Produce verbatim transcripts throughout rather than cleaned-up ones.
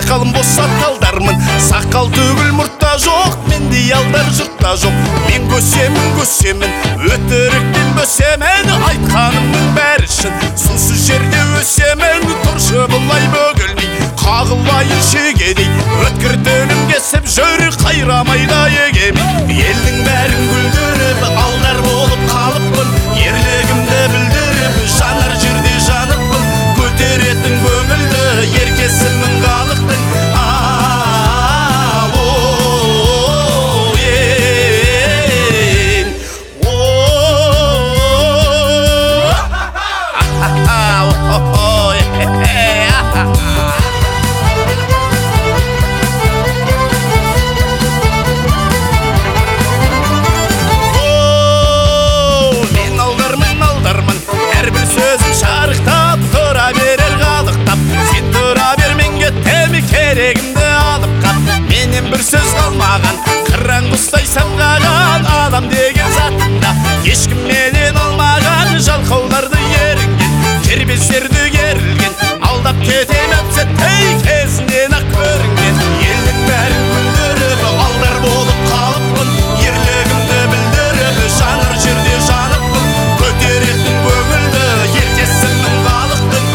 сақалым босса талдармын, сақал төгіл мұртта жоқ, мендей алдар жұртта жоқ. Мен көсемін, көсемін, өтіріктен бөсемін, айтқанымның бәрі шын. Сусыз жерде өсемін, тұршы бұлай бөгілмей, қағылайын шегедей, өткір төнім кесіп жүрі қайрамайда егемей. Елдің бәрін күлдіріп, алдар болып қалыппын, ерлігімді білдіріп, жанар жерде жаныппын, көтеретін көңілді, еркесімін қалықтың. Керегімді алып қап, менен бір сөз қалмаған, қыран құстай самғаған адам деген затында ешкім менен алмаған, жалқауларды ерінген, кербездерді керілген, алдап кетем әпсеттей кезінен ақ көрінген. Елдің бәрін күлдіріп, алдар болып қалыппын, ерлігімді білдіріп, жанар жерде жаныппын, көтеретін көңілді, еркесімін халықтың.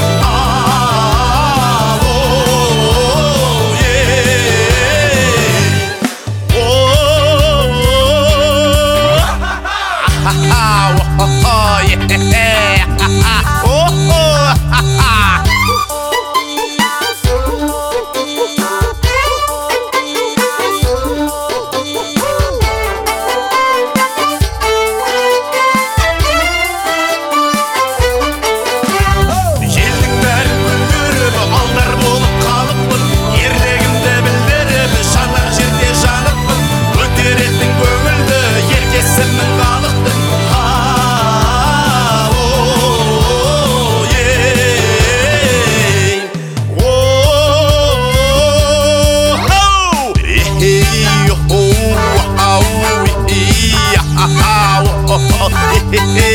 Hey, hey.